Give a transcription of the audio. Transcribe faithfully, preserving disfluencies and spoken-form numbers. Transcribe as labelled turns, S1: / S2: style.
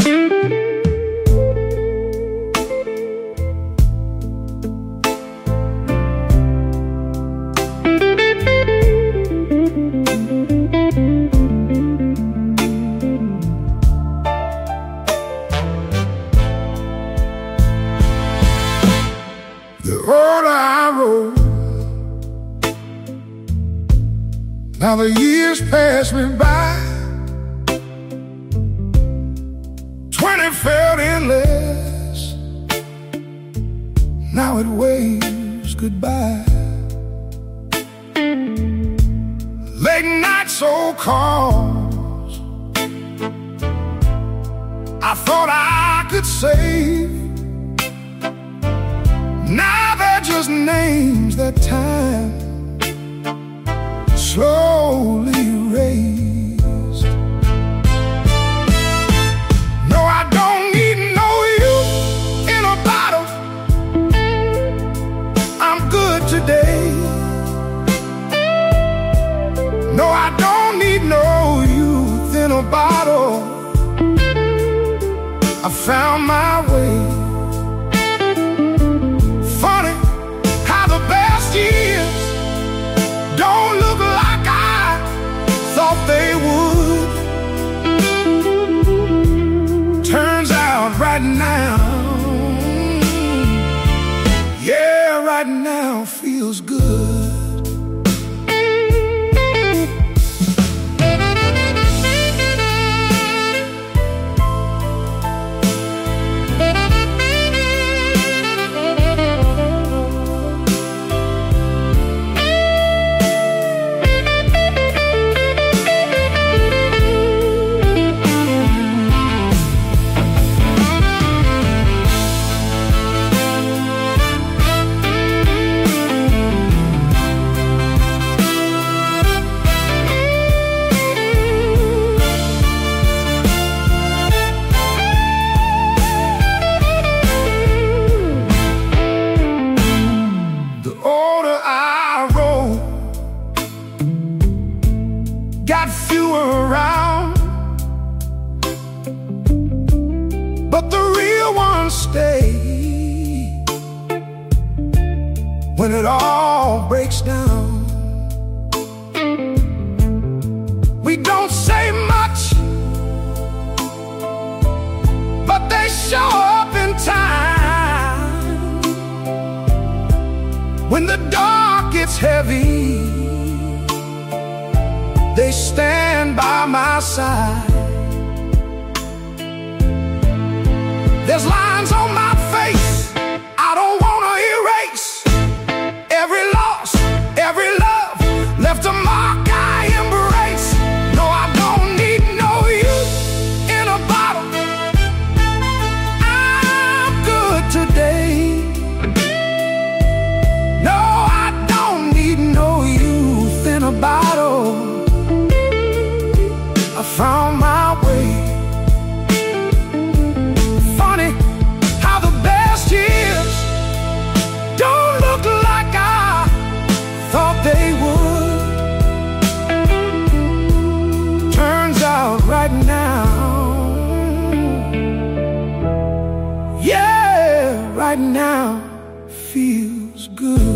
S1: The older I roll, now the years pass me by. Twenty felt endless, now it waves goodbye. Late night so calls, I thought I could save. Now they're just names that time slowly erased. No, I don't need no you in a bottle. I'm good today. No, I don't need no youth in a bottle. I found my way. Funny how the best years don't look like I thought they would. Turns out right now, yeah, right now feels good. Got fewer around, but the real ones stay. When it all breaks down, we don't say much, but they show up in time. When the dark gets heavy, they stand by my side. There's lines on my face I don't wanna erase. Every loss, every love left a mark I embrace. No, I don't need no youth in a bottle. I'm good today. No, I don't need no youth in a bottle. I found my way. Funny how the best years don't look like I thought they would. Turns out right now, yeah, right now feels good.